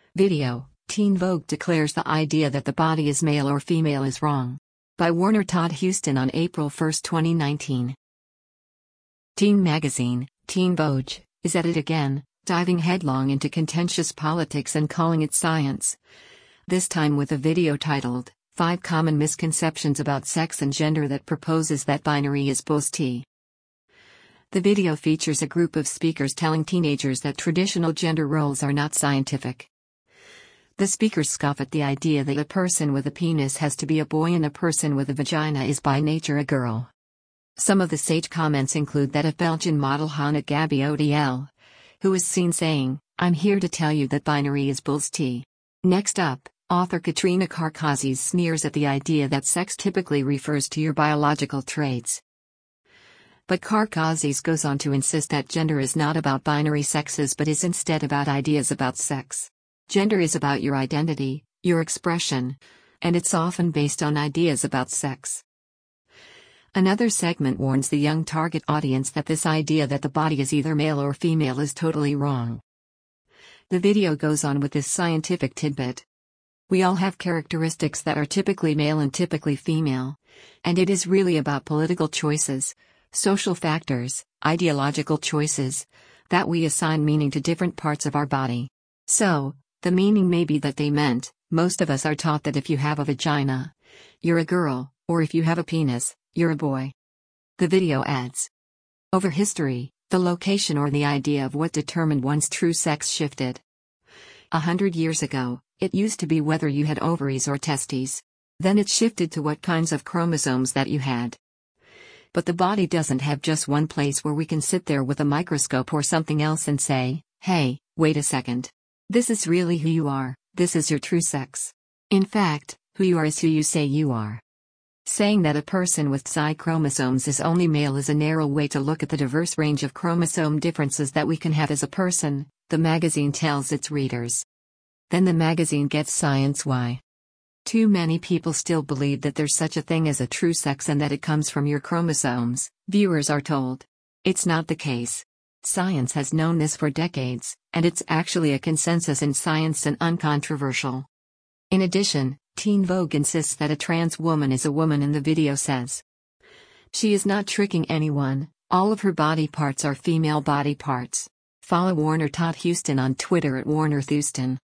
Video: Teen Vogue declares the idea that the body is male or female is wrong. By Warner Todd Huston on April 1, 2019. Teen magazine, Teen Vogue, is at it again, diving headlong into contentious politics and calling it science. This time with a video titled, 5 Common Misconceptions About Sex and Gender that proposes that binary is bullshit. The video features a group of speakers telling teenagers that traditional gender roles are not scientific. The speakers scoff at the idea that a person with a penis has to be a boy and a person with a vagina is by nature a girl. Some of the sage comments include that of Belgian model Hannah Gaby Odl, who is seen saying, "I'm here to tell you that binary is bullshit." Next up, author Katrina Karkazis sneers at the idea that sex typically refers to your biological traits. But Karkazis goes on to insist that gender is not about binary sexes but is instead about ideas about sex. Gender is about your identity, your expression, and it's often based on ideas about sex. Another segment warns the young target audience that this idea that the body is either male or female is totally wrong. The video goes on with this scientific tidbit. We all have characteristics that are typically male and typically female, and it is really about political choices, social factors, ideological choices, that we assign meaning to different parts of our body. So, the meaning may be that they meant, most of us are taught that if you have a vagina, you're a girl, or if you have a penis, you're a boy. The video adds. Over history, the location or the idea of what determined one's true sex shifted. 100 years ago, it used to be whether you had ovaries or testes. Then it shifted to what kinds of chromosomes that you had. But the body doesn't have just one place where we can sit there with a microscope or something else and say, "Hey, wait a second. This is really who you are, this is your true sex." In fact, who you are is who you say you are. Saying that a person with XY chromosomes is only male is a narrow way to look at the diverse range of chromosome differences that we can have as a person, the magazine tells its readers. Then the magazine gets science why. Too many people still believe that there's such a thing as a true sex and that it comes from your chromosomes, viewers are told. It's not the case. Science has known this for decades, and it's actually a consensus in science and uncontroversial. In addition, Teen Vogue insists that a trans woman is a woman and the video says. She is not tricking anyone, all of her body parts are female body parts. Follow Warner Todd Huston on Twitter at WarnerThuston.